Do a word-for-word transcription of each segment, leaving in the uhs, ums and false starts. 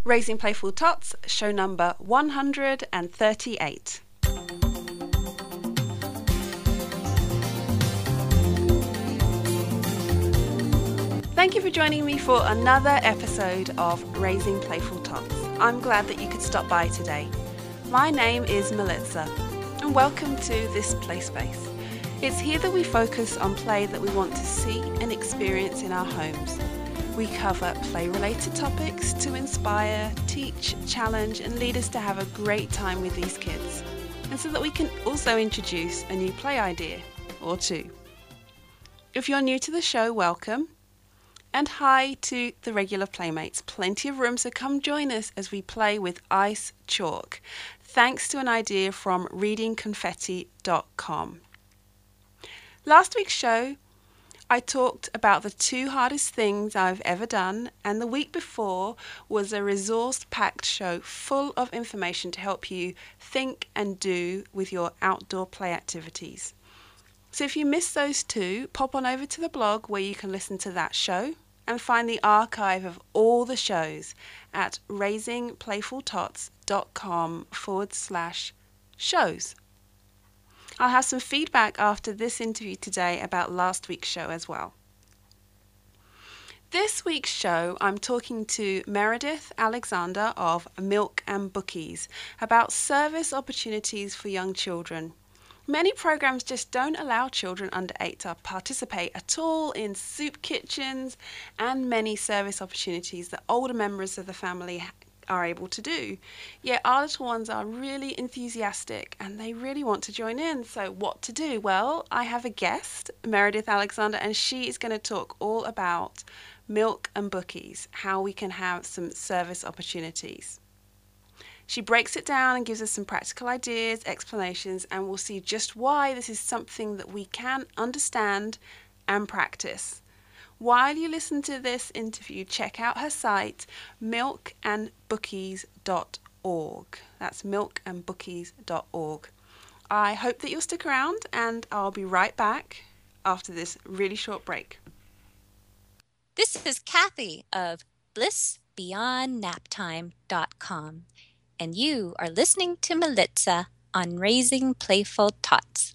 Raising Playful Tots, show number one hundred thirty-eight. Thank you for joining me for another episode of Raising Playful Tots. I'm glad that you could stop by today. My name is Melitza, and welcome to this play space. It's here that we focus on play that we want to see and experience in our homes. We cover play-related topics to inspire, teach, challenge, and lead us to have a great time with these kids, and so that we can also introduce a new play idea or two. If you're new to the show, welcome. And hi to the regular playmates. Plenty of room, so come join us as we play with ice chalk, thanks to an idea from reading confetti dot com. Last week's show, I talked about the two hardest things I've ever done, and the week before was a resource-packed show full of information to help you think and do with your outdoor play activities. So if you missed those two, pop on over to the blog where you can listen to that show and find the archive of all the shows at raisingplayfultots.com forward slash shows. I'll have some feedback after this interview today about last week's show as well. This week's show, I'm talking to Meredith Alexander of Milk and Bookies about service opportunities for young children. Many programs just don't allow children under eight to participate at all in soup kitchens and many service opportunities that older members of the family are able to do. Yet our little ones are really enthusiastic and they really want to join in. So what to do? Well, I have a guest, Meredith Alexander, and she is going to talk all about Milk and Bookies, how we can have some service opportunities. She breaks it down and gives us some practical ideas, explanations, and we'll see just why this is something that we can understand and practice. While you listen to this interview, check out her site, milk and bookies dot org. That's milk and bookies dot org. I hope that you'll stick around, and I'll be right back after this really short break. This is Kathy of bliss beyond nap time dot com, and you are listening to Melitza on Raising Playful Tots.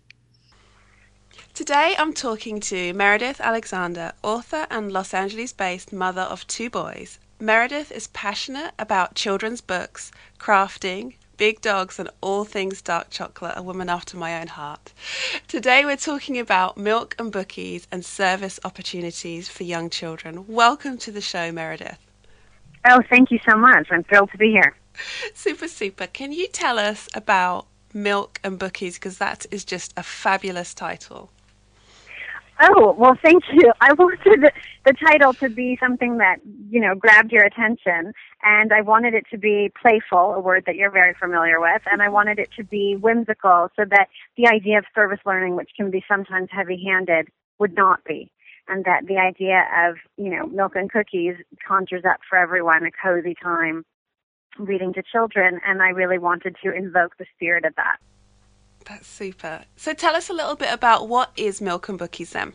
Today I'm talking to Meredith Alexander, author and Los Angeles-based mother of two boys. Meredith is passionate about children's books, crafting, big dogs, and all things dark chocolate, a woman after my own heart. Today we're talking about Milk and Bookies and service opportunities for young children. Welcome to the show, Meredith. Oh, thank you so much. I'm thrilled to be here. Super, super. Can you tell us about Milk and Bookies, because that is just a fabulous title? Oh, well, thank you. I wanted the, the title to be something that, you know, grabbed your attention, and I wanted it to be playful, a word that you're very familiar with, and I wanted it to be whimsical so that the idea of service learning, which can be sometimes heavy-handed, would not be, and that the idea of, you know, milk and cookies conjures up for everyone a cozy time reading to children, and I really wanted to invoke the spirit of that. That's super. So tell us a little bit about what is Milk and Bookies then.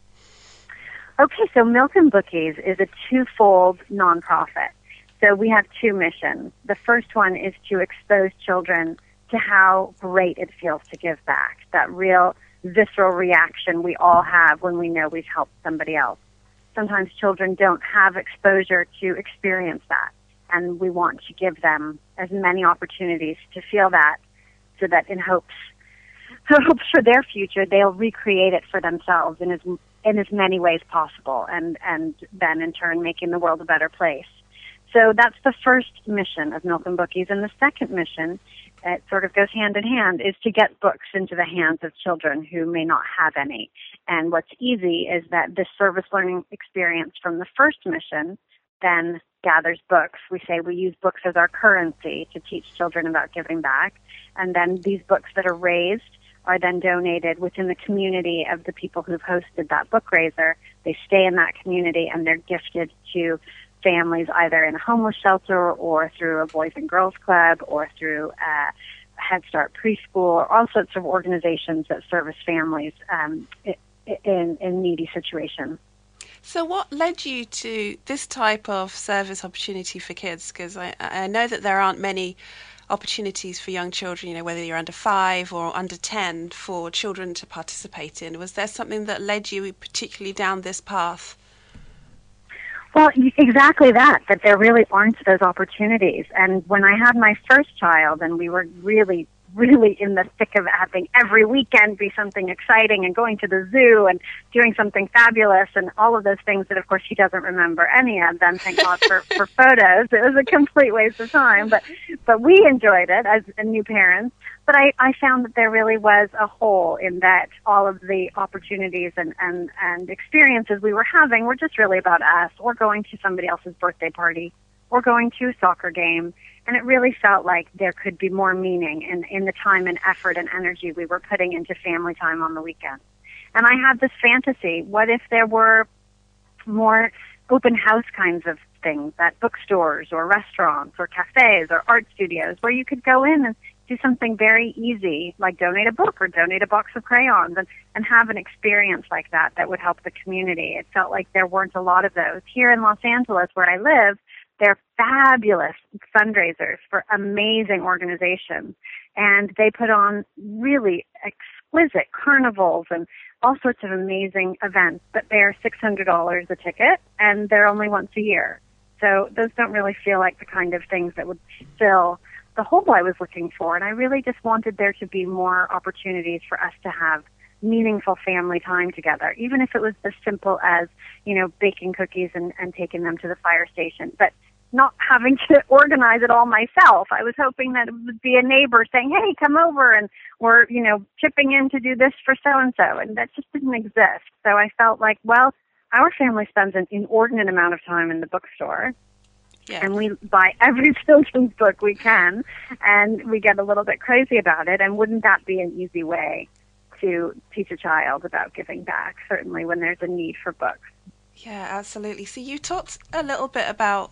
Okay, so Milk and Bookies is a twofold nonprofit. So we have two missions. The first one is to expose children to how great it feels to give back, that real visceral reaction we all have when we know we've helped somebody else. Sometimes children don't have exposure to experience that, and we want to give them as many opportunities to feel that, so that in hopes, hopes for their future, they'll recreate it for themselves in as in as many ways possible, and, and then in turn making the world a better place. So that's the first mission of Milk and Bookies. And the second mission, it sort of goes hand in hand, is to get books into the hands of children who may not have any. And what's easy is that this service learning experience from the first mission then gathers books. We say we use books as our currency to teach children about giving back. And then these books that are raised are then donated within the community of the people who've hosted that book raiser. They stay in that community and they're gifted to families either in a homeless shelter or through a Boys and Girls Club or through a Head Start preschool, or all sorts of organizations that service families um, in, in needy situations. So what led you to this type of service opportunity for kids? Because I, I know that there aren't many opportunities for young children, you know, whether you're under five or under ten, for children to participate in. Was there something that led you particularly down this path? Well, exactly that, that there really aren't those opportunities. And when I had my first child, and we were really, really in the thick of having every weekend be something exciting and going to the zoo and doing something fabulous and all of those things that, of course, she doesn't remember any of them, thank God for, for photos. It was a complete waste of time, but, but we enjoyed it as new parents. But I, I found that there really was a hole in that all of the opportunities and, and, and experiences we were having were just really about us, or going to somebody else's birthday party, or going to a soccer game. And it really felt like there could be more meaning in, in the time and effort and energy we were putting into family time on the weekend. And I had this fantasy, what if there were more open house kinds of things at bookstores or restaurants or cafes or art studios where you could go in and do something very easy, like donate a book or donate a box of crayons, and, and have an experience like that that would help the community. It felt like there weren't a lot of those. Here in Los Angeles, where I live, they're fabulous fundraisers for amazing organizations, and they put on really exquisite carnivals and all sorts of amazing events, but they're six hundred dollars a ticket, and they're only once a year. So those don't really feel like the kind of things that would fill the hole I was looking for, and I really just wanted there to be more opportunities for us to have meaningful family time together, even if it was as simple as, you know, baking cookies and, and taking them to the fire station, but not having to organize it all myself. I was hoping that it would be a neighbor saying, hey, come over, and we're, you know, chipping in to do this for so-and-so, and that just didn't exist. So I felt like, well, our family spends an inordinate amount of time in the bookstore. Yeah. And we buy every children's book we can, and we get a little bit crazy about it. And wouldn't that be an easy way to teach a child about giving back, certainly when there's a need for books? Yeah, absolutely. So you talked a little bit about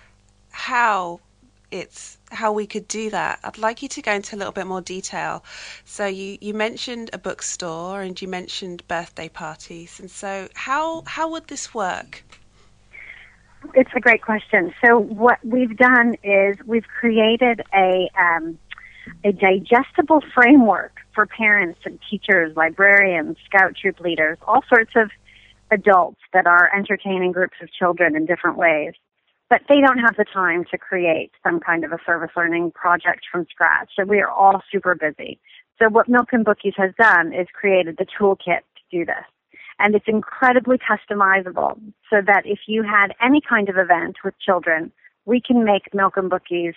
how it's how we could do that. I'd like you to go into a little bit more detail. So you, you mentioned a bookstore and you mentioned birthday parties. And so how how would this work? It's a great question. So what we've done is we've created a um, a digestible framework for parents and teachers, librarians, scout troop leaders, all sorts of adults that are entertaining groups of children in different ways. But they don't have the time to create some kind of a service learning project from scratch. So we are all super busy. So what Milk and Bookies has done is created the toolkit to do this. And it's incredibly customizable so that if you had any kind of event with children, we can make Milk and Bookies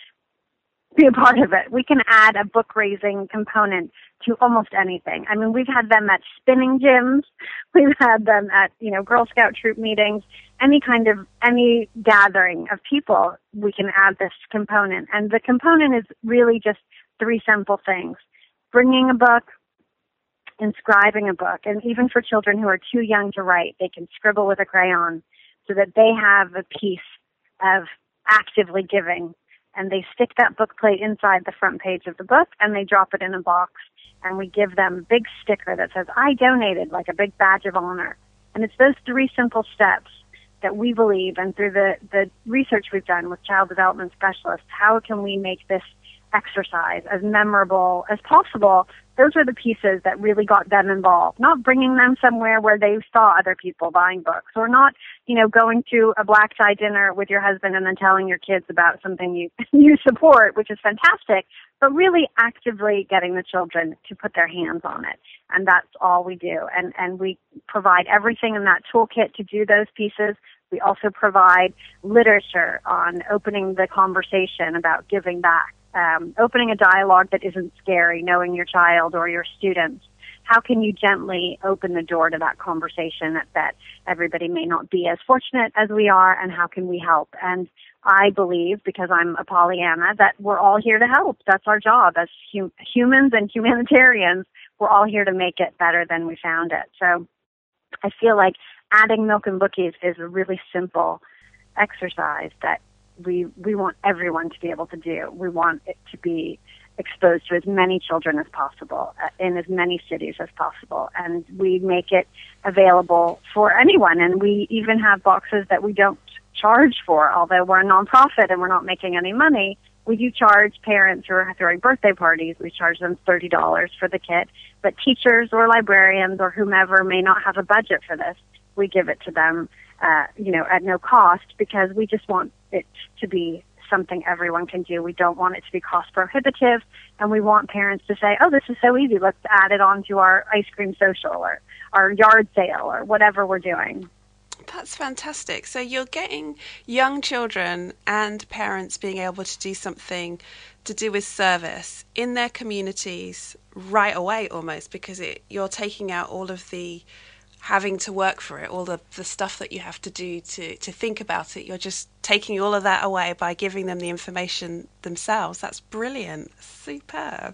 be a part of it. We can add a book raising component to almost anything. I mean, we've had them at spinning gyms. We've had them at, you know, Girl Scout troop meetings. Any kind of, any gathering of people, we can add this component. And the component is really just three simple things. Bringing a book, inscribing a book, and even for children who are too young to write, they can scribble with a crayon so that they have a piece of actively giving. And they stick that book plate inside the front page of the book, and they drop it in a box, and we give them a big sticker that says, I donated, like a big badge of honor. And it's those three simple steps that we believe, and through the, the research we've done with child development specialists, how can we make this exercise as memorable as possible? Those are the pieces that really got them involved. Not bringing them somewhere where they saw other people buying books, or not, you know, going to a black tie dinner with your husband and then telling your kids about something you you support, which is fantastic, but really actively getting the children to put their hands on it. And that's all we do. And, and we provide everything in that toolkit to do those pieces. We also provide literature on opening the conversation about giving back. Um, opening a dialogue that isn't scary, knowing your child or your students. How can you gently open the door to that conversation that, that everybody may not be as fortunate as we are, and how can we help? And I believe, because I'm a Pollyanna, that we're all here to help. That's our job as hum- humans and humanitarians. We're all here to make it better than we found it. So I feel like adding Milk and Bookies is a really simple exercise that we we want everyone to be able to do. We want it to be exposed to as many children as possible uh, in as many cities as possible. And we make it available for anyone. And we even have boxes that we don't charge for, although we're a nonprofit and we're not making any money. We do charge parents who are throwing birthday parties. We charge them thirty dollars for the kit. But teachers or librarians or whomever may not have a budget for this. We give it to them, uh, you know, at no cost, because we just want it to be something everyone can do. We don't want it to be cost prohibitive, and we want parents to say, oh, this is so easy. Let's add it on to our ice cream social or our yard sale or whatever we're doing. That's fantastic. So you're getting young children and parents being able to do something to do with service in their communities right away almost, because it, you're taking out all of the having to work for it, all the, the stuff that you have to do to, to think about it. You're just taking all of that away by giving them the information themselves. That's brilliant. Superb.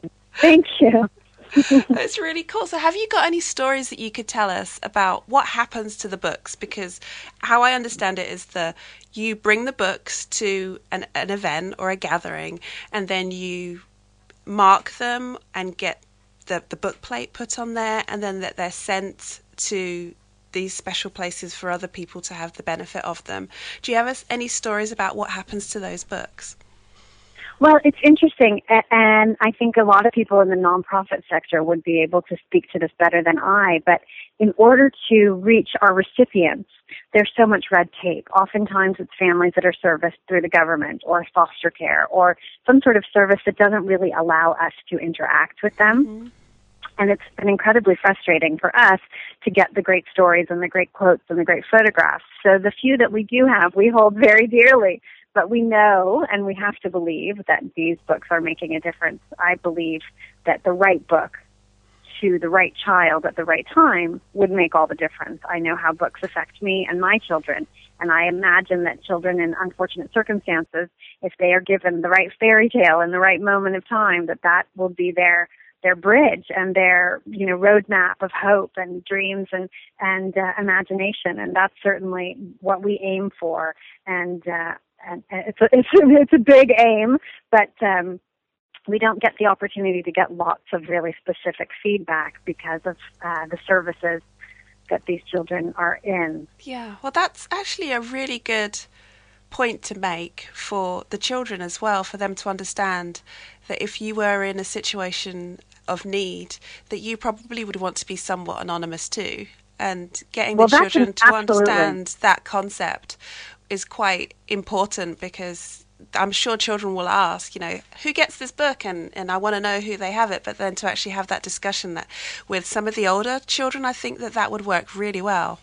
Thank you. That's really cool. So have you got any stories that you could tell us about what happens to the books? Because how I understand it is the you bring the books to an, an event or a gathering, and then you mark them and get the, the book plate put on there, and then that they're sent to these special places for other people to have the benefit of them. Do you have any stories about what happens to those books? Well, it's interesting, and I think a lot of people in the nonprofit sector would be able to speak to this better than I, but in order to reach our recipients, there's so much red tape. Oftentimes it's families that are serviced through the government or foster care or some sort of service that doesn't really allow us to interact with them. Mm-hmm. And it's been incredibly frustrating for us to get the great stories and the great quotes and the great photographs. So the few that we do have, we hold very dearly. But we know, and we have to believe, that these books are making a difference. I believe that the right book to the right child at the right time would make all the difference. I know how books affect me and my children, and I imagine that children in unfortunate circumstances, if they are given the right fairy tale in the right moment of time, that that will be their their bridge and their, you know, roadmap of hope and dreams and and uh, imagination, and that's certainly what we aim for. And uh, and it's a, it's a, it's a big aim, but um, we don't get the opportunity to get lots of really specific feedback because of uh, the services that these children are in. Yeah, well, that's actually a really good point to make for the children as well, for them to understand that if you were in a situation of need, that you probably would want to be somewhat anonymous too, and getting well, the children to absolutely. understand that concept is quite important, because I'm sure children will ask, you know, who gets this book, and, and I want to know who they have it. But then to actually have that discussion that with some of the older children, I think that that would work really well.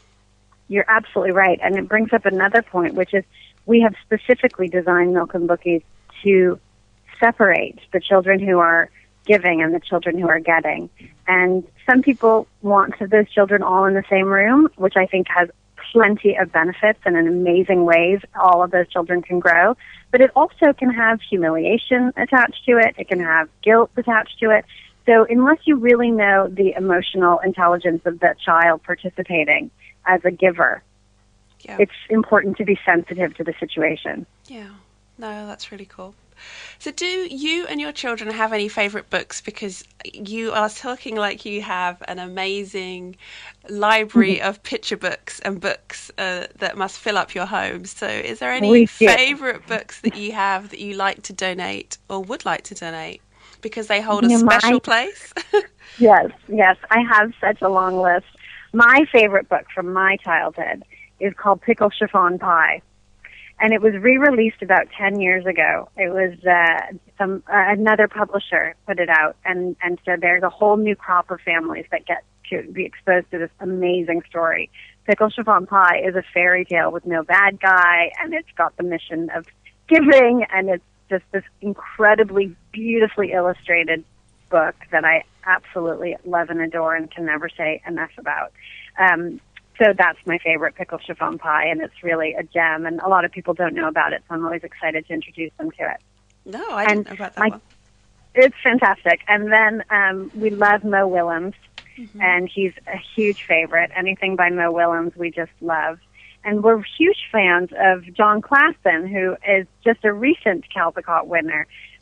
You're absolutely right. And it brings up another point, which is we have specifically designed Milk and Bookies to separate the children who are giving and the children who are getting. And some people want those children all in the same room, which I think has plenty of benefits and in amazing ways all of those children can grow. But it also can have humiliation attached to it. It can have guilt attached to it. So unless you really know the emotional intelligence of the child participating as a giver, yeah. it's important to be sensitive to the situation. Yeah, no, that's really cool. So do you and your children have any favorite books? Because you are talking like you have an amazing library of picture books and books uh, that must fill up your home. So is there any favorite books that you have that you like to donate or would like to donate because they hold a you know, special my, place? Yes, yes. I have such a long list. My favorite book from my childhood is called Pickle Chiffon Pie. And it was re-released about ten years ago. It was uh, some uh, another publisher put it out, and, and so there's a whole new crop of families that get to be exposed to this amazing story. Pickle Chiffon Pie is a fairy tale with no bad guy, and it's got the mission of giving, and it's just this incredibly beautifully illustrated book that I absolutely love and adore and can never say enough about. Um, So that's my favorite, Pickle Chiffon Pie, and it's really a gem, and a lot of people don't know about it, so I'm always excited to introduce them to it. No, I didn't know about that my, one. It's fantastic. And then um, we love Mo Willems, mm-hmm. and he's a huge favorite. Anything by Mo Willems we just love. And we're huge fans of John Klassen, who is just a recent Caldecott winner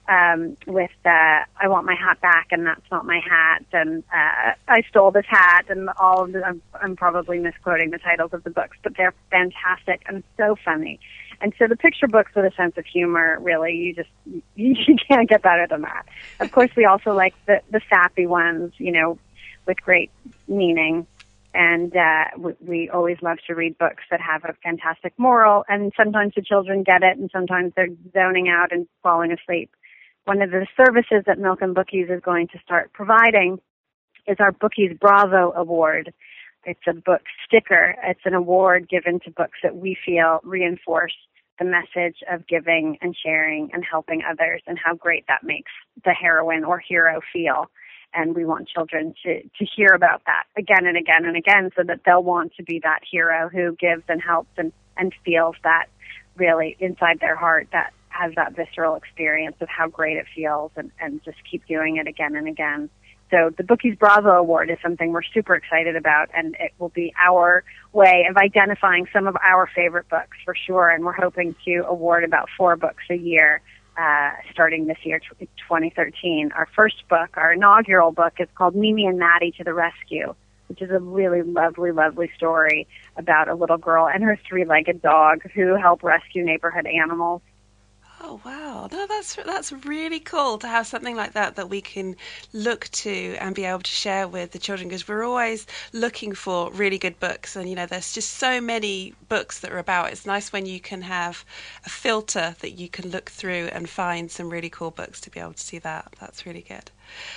um, with uh, I want my hat back and that's not my hat, and uh, I stole this hat, and all of the, I'm, I'm probably misquoting the titles of the books, but they're fantastic and so funny. And so the picture books with a sense of humor, really, you just, you, you can't get better than that. Of course, we also like the, the sappy ones, you know, with great meaning. And uh, we, we always love to read books that have a fantastic moral, and sometimes the children get it, and sometimes they're zoning out and falling asleep. One of the services that Milk and Bookies is going to start providing is our Bookies Bravo Award. It's a book sticker. It's an award given to books that we feel reinforce the message of giving and sharing and helping others, and how great that makes the heroine or hero feel. And we want children to, to hear about that again and again and again, so that they'll want to be that hero who gives and helps and, and feels that really inside their heart, that has that visceral experience of how great it feels, and, and just keep doing it again and again. So the Bookies Bravo Award is something we're super excited about, and it will be our way of identifying some of our favorite books for sure. And we're hoping to award about four books a year, uh, starting this year, twenty thirteen. Our first book, our inaugural book, is called Mimi and Maddie to the Rescue, which is a really lovely, lovely story about a little girl and her three-legged dog who help rescue neighborhood animals. Oh, wow. No, that's that's really cool to have something like that that we can look to and be able to share with the children, because we're always looking for really good books, and, you know, there's just so many books that are about. It's nice when you can have a filter that you can look through and find some really cool books to be able to see that. That's really good.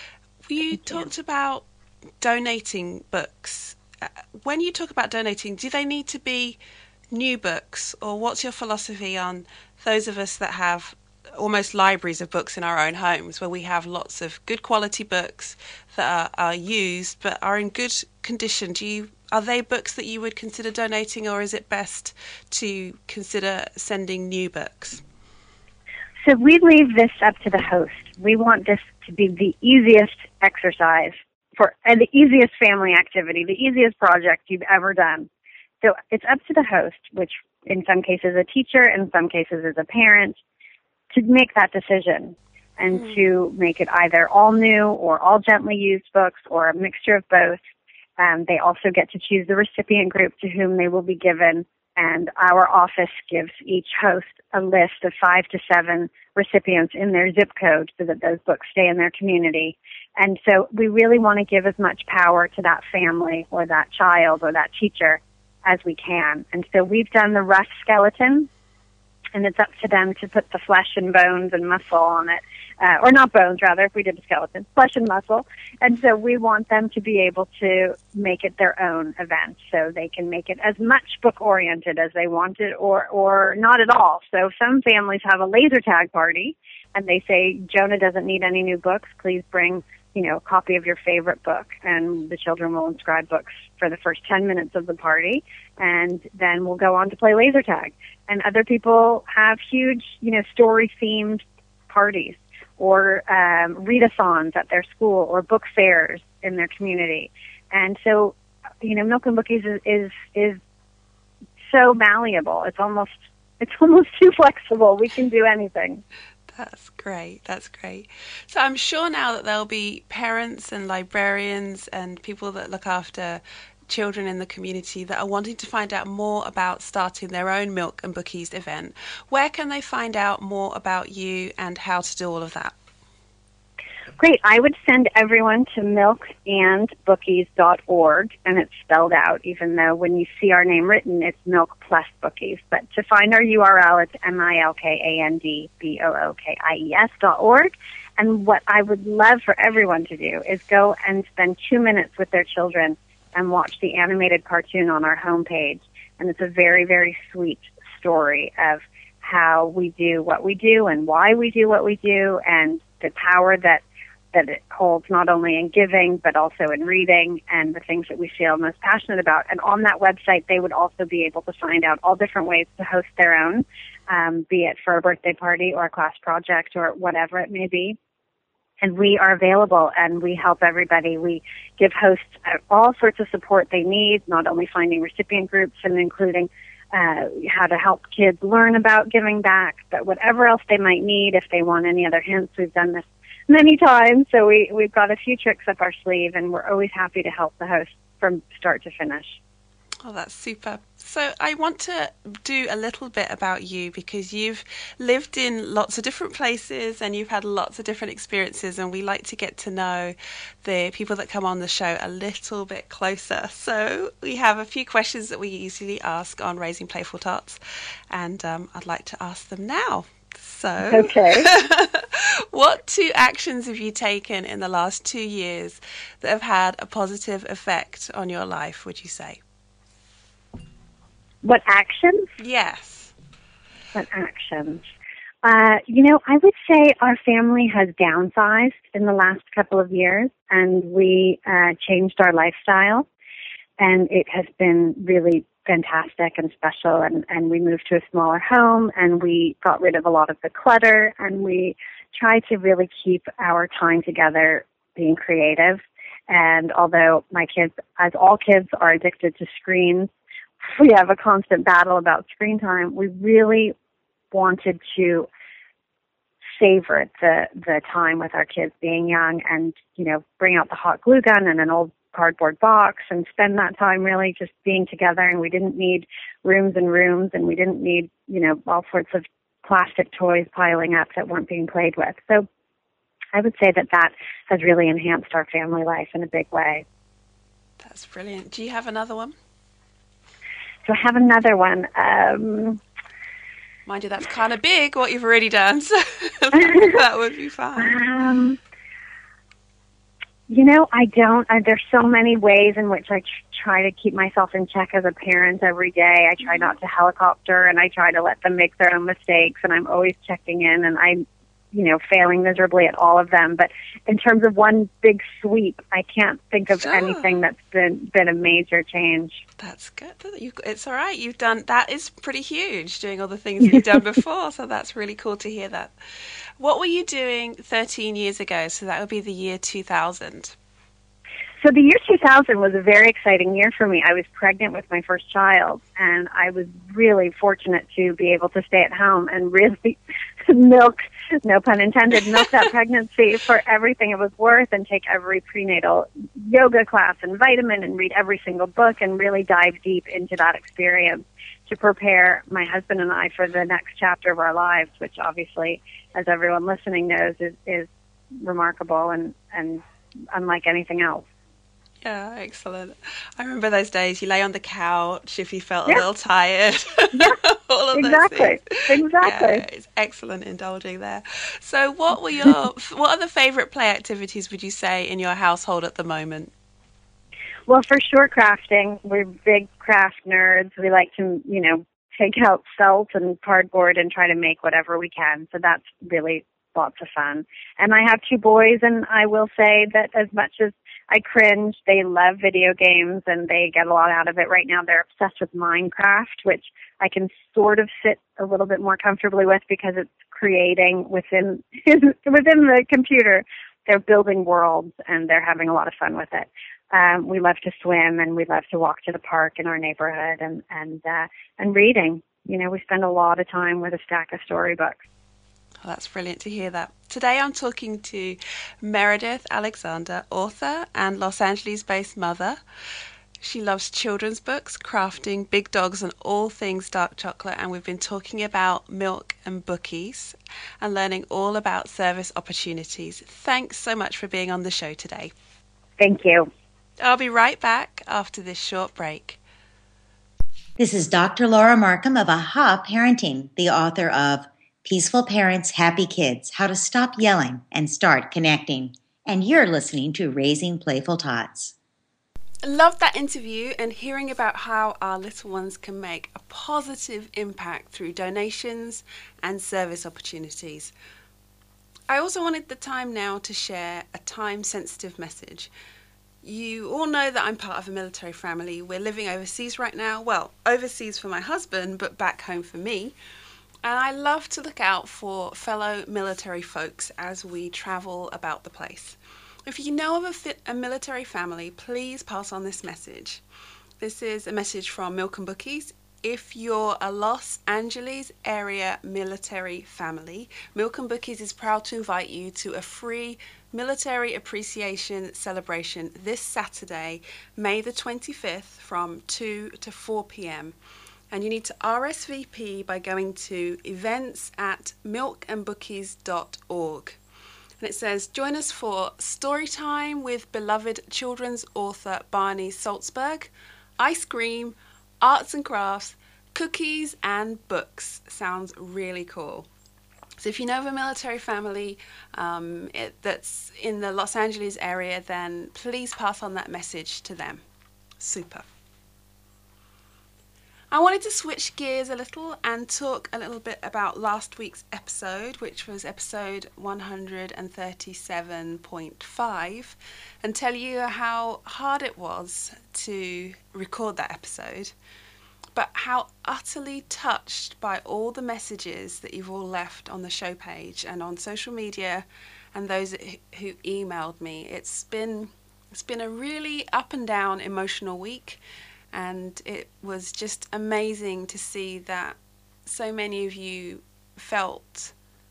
You Thank talked you. about donating books. When you talk about donating, do they need to be new books, or what's your philosophy on those of us that have almost libraries of books in our own homes, where we have lots of good quality books that are, are used but are in good condition? Do you, are they books that you would consider donating, or is it best to consider sending new books? So we leave this up to the host. We want this to be the easiest exercise for, and the easiest family activity, the easiest project you've ever done. So it's up to the host, which in some cases a teacher, in some cases is a parent, to make that decision and mm. to make it either all new or all gently used books or a mixture of both. Um, they also get to choose the recipient group to whom they will be given, and our office gives each host a list of five to seven recipients in their zip code so that those books stay in their community. And so we really want to give as much power to that family or that child or that teacher as we can. And so we've done the rough skeleton, and it's up to them to put the flesh and bones and muscle on it, uh, or not bones, rather, if we did a skeleton, flesh and muscle. And so we want them to be able to make it their own event, so they can make it as much book-oriented as they want it, or, or not at all. So some families have a laser tag party, and they say, Jonah doesn't need any new books, please bring, you know, a copy of your favorite book, and the children will inscribe books for the first ten minutes of the party, and then we'll go on to play laser tag. And other people have huge, you know, story-themed parties, or um, readathons at their school, or book fairs in their community. And so, you know, Milk and Bookies is, is, is so malleable. It's almost, it's almost too flexible. We can do anything. That's great. That's great. So I'm sure now that there'll be parents and librarians and people that look after children in the community that are wanting to find out more about starting their own Milk and Bookies event. Where can they find out more about you and how to do all of that? Great. I would send everyone to milk and bookies dot org, and it's spelled out, even though when you see our name written, it's Milk plus Bookies. But to find our U R L, it's M I L K A N D B O O K I E S dot org. And what I would love for everyone to do is go and spend two minutes with their children and watch the animated cartoon on our homepage. And it's a very, very sweet story of how we do what we do and why we do what we do, and the power that that it holds not only in giving, but also in reading, and the things that we feel most passionate about. And on that website, they would also be able to find out all different ways to host their own, um, be it for a birthday party or a class project or whatever it may be. And we are available, and we help everybody. We give hosts all sorts of support they need, not only finding recipient groups and including uh, how to help kids learn about giving back, but whatever else they might need, if they want any other hints, we've done this many times. So we, we've got a few tricks up our sleeve, and we're always happy to help the host from start to finish. Oh, that's super. So I want to do a little bit about you, because you've lived in lots of different places and you've had lots of different experiences, and we like to get to know the people that come on the show a little bit closer. So we have a few questions that we usually ask on Raising Playful Tots, and um, I'd like to ask them now. So, okay. What two actions have you taken in the last two years that have had a positive effect on your life, would you say? What actions? Yes. What actions? Uh, you know, I would say our family has downsized in the last couple of years, and we uh, changed our lifestyle, and it has been really fantastic and special, and, and we moved to a smaller home, and we got rid of a lot of the clutter, and we try to really keep our time together being creative. And although my kids, as all kids, are addicted to screens, we have a constant battle about screen time. We really wanted to savor the the time with our kids being young, and, you know, bring out the hot glue gun and an old cardboard box and spend that time really just being together. And we didn't need rooms and rooms, and we didn't need, you know, all sorts of plastic toys piling up that weren't being played with. So I would say that that has really enhanced our family life in a big way. That's brilliant. Do you have another one? So I have another one. Um, Mind you, that's kind of big, what you've already done, so that would be fine. Um, you know, I don't. Uh, there's so many ways in which I tr- try to keep myself in check as a parent every day. I try not to helicopter, and I try to let them make their own mistakes, and I'm always checking in, and I'm, you know, failing miserably at all of them. But in terms of one big sweep, I can't think of Sure. anything that's been been a major change. That's good. You, it's all right. You've done, that is pretty huge, doing all the things that you've done before. So that's really cool to hear that. What were you doing thirteen years ago? So that would be the year two thousand. So the year two thousand was a very exciting year for me. I was pregnant with my first child, and I was really fortunate to be able to stay at home and really milk, no pun intended, milk that pregnancy for everything it was worth, and take every prenatal yoga class and vitamin and read every single book and really dive deep into that experience to prepare my husband and I for the next chapter of our lives, which obviously, as everyone listening knows, is, is remarkable and, and unlike anything else. Yeah, excellent. I remember those days you lay on the couch if you felt Yeah. a little tired. Yeah, All of exactly, those things. exactly. Yeah, it's excellent indulging there. So what were your, what are the favourite play activities, would you say, in your household at the moment? Well, for sure, crafting. We're big craft nerds. We like to, you know, take out felt and cardboard and try to make whatever we can. So that's really lots of fun. And I have two boys, and I will say that as much as I cringe, they love video games, and they get a lot out of it. Right now, they're obsessed with Minecraft, which I can sort of sit a little bit more comfortably with because it's creating within within the computer. They're building worlds, and they're having a lot of fun with it. Um, we love to swim, and we love to walk to the park in our neighborhood, and and uh, and reading. You know, we spend a lot of time with a stack of storybooks. Oh, that's brilliant to hear that. Today I'm talking to Meredith Alexander, author and Los Angeles-based mother. She loves children's books, crafting, big dogs, and all things dark chocolate. And we've been talking about milk and bookies and learning all about service opportunities. Thanks so much for being on the show today. Thank you. I'll be right back after this short break. This is Doctor Laura Markham of Aha Parenting, the author of Peaceful Parents, Happy Kids, How to Stop Yelling and Start Connecting. And you're listening to Raising Playful Tots. Love that interview and hearing about how our little ones can make a positive impact through donations and service opportunities. I also wanted the time now to share a time-sensitive message. You all know that I'm part of a military family. We're living overseas right now. Well, overseas for my husband, but back home for me. And I love to look out for fellow military folks as we travel about the place. If you know of a, fi- a military family, please pass on this message. This is a message from Milk and Bookies. if you're a Los Angeles area military family, Milk and Bookies is proud to invite you to a free military appreciation celebration this Saturday, May the twenty-fifth, from two to four p.m. And you need to R S V P by going to events at milk and bookies dot org. And it says, join us for story time with beloved children's author Barney Salzberg, ice cream, arts and crafts, cookies and books. Sounds really cool. So if you know of a military family um, it, that's in the Los Angeles area, then please pass on that message to them. Super. I wanted to switch gears a little and talk a little bit about last week's episode, which was episode one hundred thirty-seven point five, and tell you how hard it was to record that episode, but how utterly touched by all the messages that you've all left on the show page and on social media and those who emailed me. It's been, it's been a really up and down emotional week. And it was just amazing to see that so many of you felt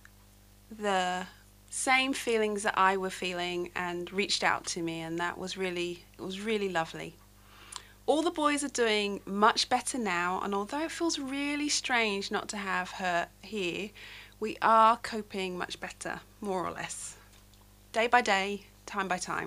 the same feelings that I were feeling and reached out to me, and that was really, it was really lovely. All the boys are doing much better now, and although it feels really strange not to have her here, we are coping much better, more or less. Day by day, time by time.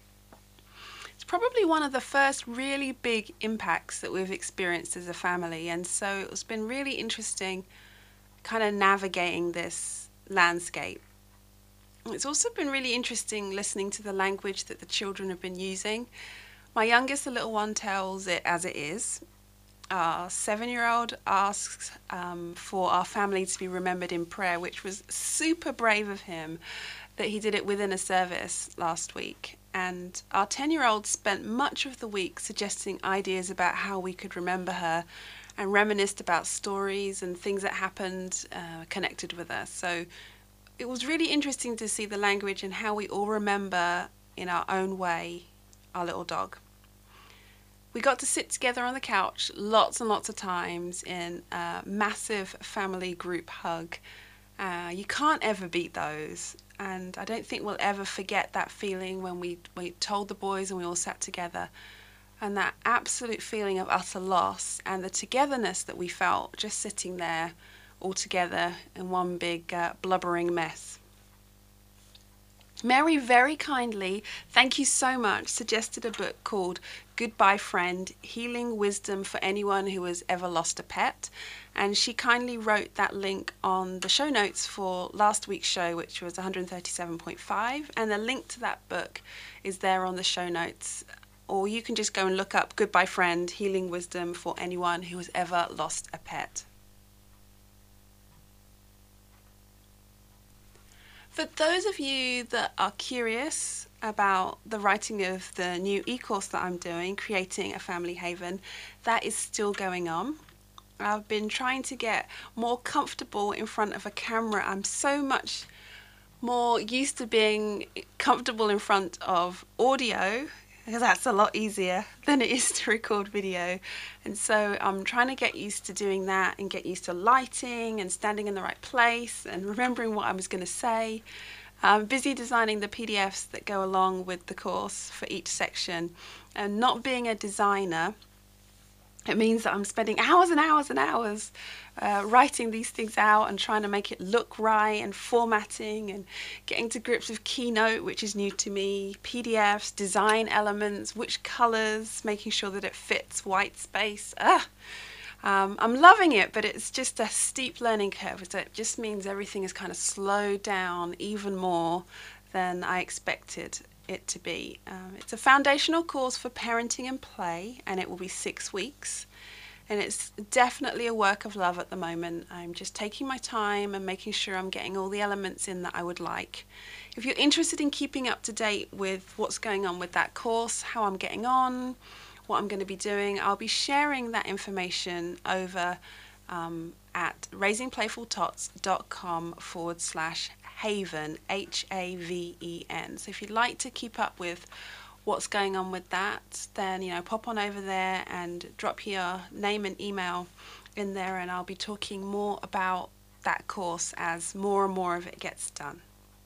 Probably one of the first really big impacts that we've experienced as a family, and so it's been really interesting kind of navigating this landscape. It's also been really interesting listening to the language that the children have been using. My youngest, the little one, tells it as it is. Our seven-year-old asks um, for our family to be remembered in prayer, which was super brave of him that he did it within a service last week. And our ten-year-old spent much of the week suggesting ideas about how we could remember her and reminisced about stories and things that happened uh, connected with her. So it was really interesting to see the language and how we all remember in our own way our little dog. We got to sit together on the couch lots and lots of times in a massive family group hug. Uh, you can't ever beat those. And I don't think we'll ever forget that feeling when we, we told the boys and we all sat together. And that absolute feeling of utter loss and the togetherness that we felt just sitting there all together in one big uh, blubbering mess. Mary very kindly, thank you so much, suggested a book called Goodbye Friend, Healing Wisdom for Anyone Who Has Ever Lost a Pet. And she kindly wrote that link on the show notes for last week's show, which was one hundred thirty-seven point five. And the link to that book is there on the show notes. Or you can just go and look up Goodbye Friend, Healing Wisdom for Anyone Who Has Ever Lost a Pet. For those of you that are curious about the writing of the new e-course that I'm doing, Creating a Family Haven, that is still going on. I've been trying to get more comfortable in front of a camera. I'm so much more used to being comfortable in front of audio, because that's a lot easier than it is to record video. And so I'm trying to get used to doing that and get used to lighting and standing in the right place and remembering what I was going to say. I'm busy designing the P D Fs that go along with the course for each section. And not being a designer, it means that I'm spending hours and hours and hours uh, writing these things out and trying to make it look right, and formatting and getting to grips with Keynote, which is new to me, P D Fs, design elements, which colours, making sure that it fits white space. Ah, um, I'm loving it, but it's just a steep learning curve. So it just means everything is kind of slowed down even more than I expected it to be. Um, it's a foundational course for parenting and play, and it will be six weeks. And it's definitely a work of love at the moment. I'm just taking my time and making sure I'm getting all the elements in that I would like. If you're interested in keeping up to date with what's going on with that course, how I'm getting on, what I'm going to be doing, I'll be sharing that information over um, at raisingplayfultots.com forward slash haven, H A V E N. So if you'd like to keep up with what's going on with that, then, you know, pop on over there and drop your name and email in there, and I'll be talking more about that course as more and more of it gets done.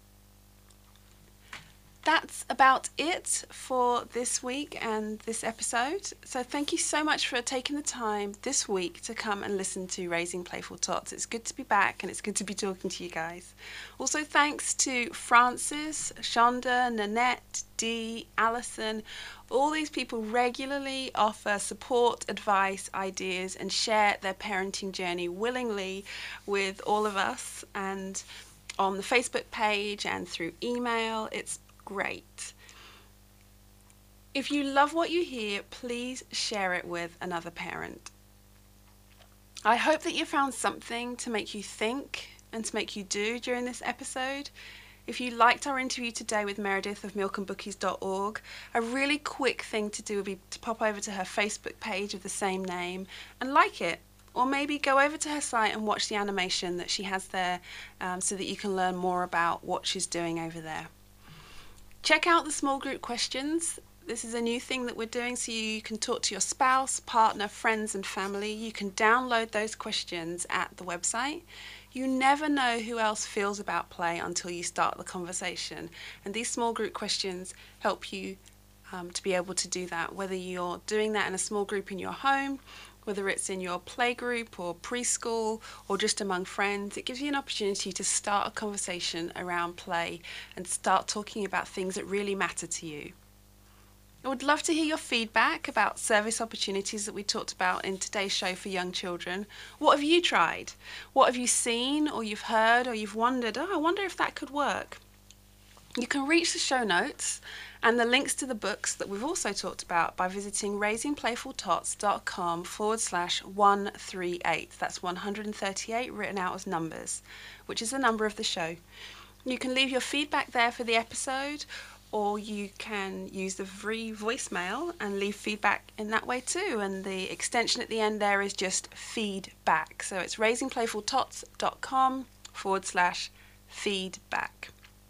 That's about it for this week and this episode. So thank you so much for taking the time this week to come and listen to Raising Playful Tots. It's good to be back, and it's good to be talking to you guys. Also, thanks to Francis, Shonda, Nanette, Dee, Alison. All these people regularly offer support, advice, ideas, and share their parenting journey willingly with all of us, and on the Facebook page and through email. It's great. If you love what you hear, please share it with another parent. I hope that you found something to make you think and to make you do during this episode. If you liked our interview today with Meredith of milk and bookies dot org, a really quick thing to do would be to pop over to her Facebook page of the same name and like it. Or maybe go over to her site and watch the animation that she has there, um, so that you can learn more about what she's doing over there. Check out the small group questions. This is a new thing that we're doing, so you can talk to your spouse, partner, friends and family. You can download those questions at the website. You never know who else feels about play until you start the conversation. And these small group questions help you um, to be able to do that, whether you're doing that in a small group in your home, whether it's in your play group or preschool or just among friends. It gives you an opportunity to start a conversation around play and start talking about things that really matter to you. I would love to hear your feedback about service opportunities that we talked about in today's show for young children. What have you tried? What have you seen or you've heard or you've wondered, oh, I wonder if that could work? You can reach the show notes and the links to the books that we've also talked about by visiting raising playful tots dot com forward slash one three eight. That's one hundred thirty-eight written out as numbers, which is the number of the show. You can leave your feedback there for the episode, or you can use the free voicemail and leave feedback in that way too. And the extension at the end there is just feedback. So it's raising playful tots dot com forward slash feedback.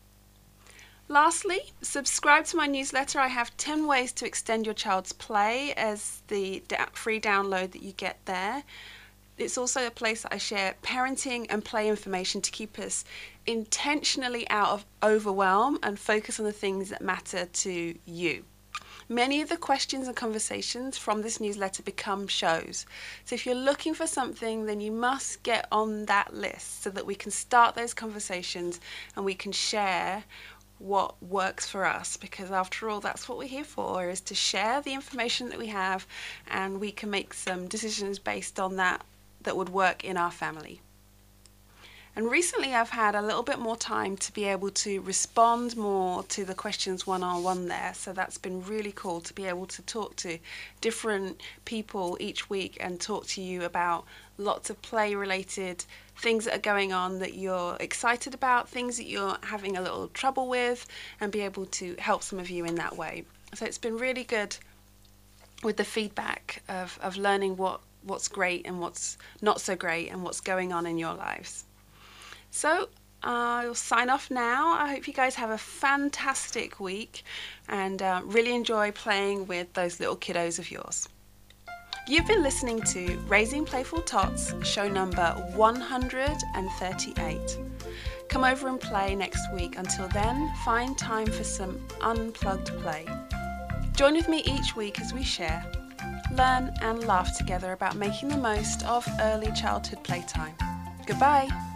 Lastly, subscribe to my newsletter. I have ten ways to extend your child's play as the free download that you get there. It's also a place that I share parenting and play information to keep us intentionally out of overwhelm and focus on the things that matter to you. Many of the questions and conversations from this newsletter become shows. So if you're looking for something, then you must get on that list so that we can start those conversations and we can share what works for us, because after all, that's what we're here for, is to share the information that we have, and we can make some decisions based on that that would work in our family. And recently I've had a little bit more time to be able to respond more to the questions one-on-one there, so that's been really cool to be able to talk to different people each week and talk to you about lots of play related things that are going on that you're excited about, things that you're having a little trouble with, and be able to help some of you in that way. So it's been really good with the feedback of, of learning what, what's great and what's not so great and what's going on in your lives. So I'll sign off now. I hope you guys have a fantastic week and uh, really enjoy playing with those little kiddos of yours. You've been listening to Raising Playful Tots, show number one hundred thirty-eight. Come over and play next week. Until then, find time for some unplugged play. Join with me each week as we share, learn and laugh together about making the most of early childhood playtime. Goodbye.